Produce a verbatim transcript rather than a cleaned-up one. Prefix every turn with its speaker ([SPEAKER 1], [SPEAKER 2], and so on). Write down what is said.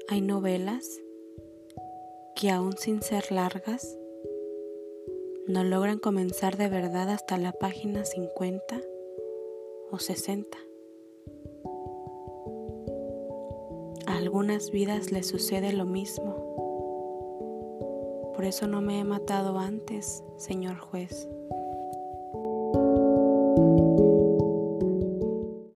[SPEAKER 1] Hay novelas que aún sin ser largas, no logran comenzar de verdad hasta la página cincuenta o sesenta. A algunas vidas les sucede lo mismo. Por eso no me he matado antes, Señor juez.